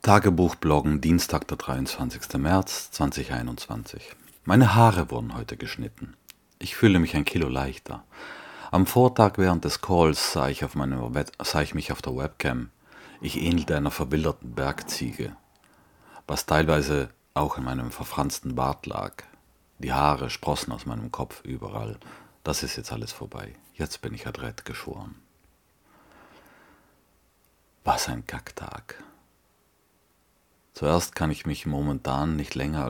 Tagebuchbloggen, Dienstag, der 23. März 2021. Meine Haare wurden heute geschnitten. Ich fühle mich ein Kilo leichter. Am Vortag während des Calls sah ich mich auf der Webcam. Ich ähnelte einer verwilderten Bergziege, was teilweise auch in meinem verfransten Bart lag. Die Haare sprossen aus meinem Kopf überall. Das ist jetzt alles vorbei. Jetzt bin ich adrett geschoren. Was ein Kacktag. Zuerst kann ich momentan nicht länger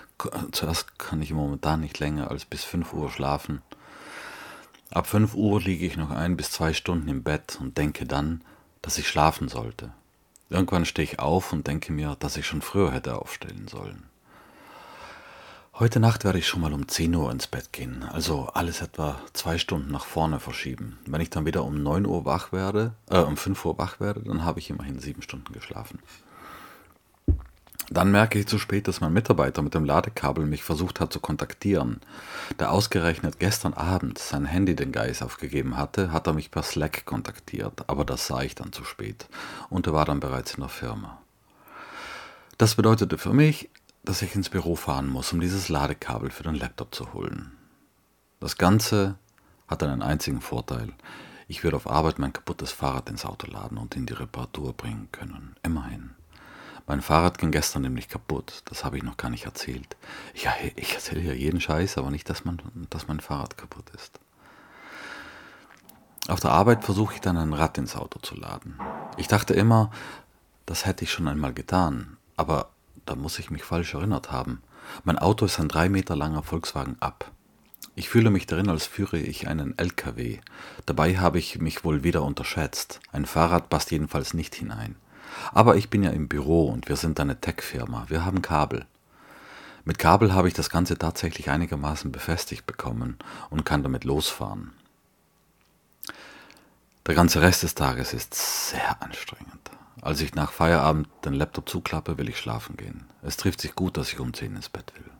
als bis 5 Uhr schlafen. Ab 5 Uhr liege ich noch 1 bis 2 Stunden im Bett und denke dann, dass ich schlafen sollte. Irgendwann stehe ich auf und denke mir, dass ich schon früher hätte aufstehen sollen. Heute Nacht werde ich schon mal um 10 Uhr ins Bett gehen, also alles etwa 2 Stunden nach vorne verschieben. Wenn ich dann wieder um 5 Uhr wach werde, dann habe ich immerhin 7 Stunden geschlafen. Dann merke ich zu spät, dass mein Mitarbeiter mit dem Ladekabel mich versucht hat zu kontaktieren. Da ausgerechnet gestern Abend sein Handy den Geist aufgegeben hatte, hat er mich per Slack kontaktiert, aber das sah ich dann zu spät und er war dann bereits in der Firma. Das bedeutete für mich, dass ich ins Büro fahren muss, um dieses Ladekabel für den Laptop zu holen. Das Ganze hat einen einzigen Vorteil. Ich würde auf Arbeit mein kaputtes Fahrrad ins Auto laden und in die Reparatur bringen können. Immerhin. Mein Fahrrad ging gestern nämlich kaputt. Das habe ich noch gar nicht erzählt. Ich erzähle ja jeden Scheiß, aber nicht, dass mein Fahrrad kaputt ist. Auf der Arbeit versuche ich dann ein Rad ins Auto zu laden. Ich dachte immer, das hätte ich schon einmal getan, aber da muss ich mich falsch erinnert haben. Mein Auto ist ein 3 Meter langer Volkswagen Up. Ich fühle mich darin, als führe ich einen LKW. Dabei habe ich mich wohl wieder unterschätzt. Ein Fahrrad passt jedenfalls nicht hinein. Aber ich bin ja im Büro und wir sind eine Tech-Firma. Wir haben Kabel. Mit Kabel habe ich das Ganze tatsächlich einigermaßen befestigt bekommen und kann damit losfahren. Der ganze Rest des Tages ist sehr anstrengend. Als ich nach Feierabend den Laptop zuklappe, will ich schlafen gehen. Es trifft sich gut, dass ich um 10 ins Bett will.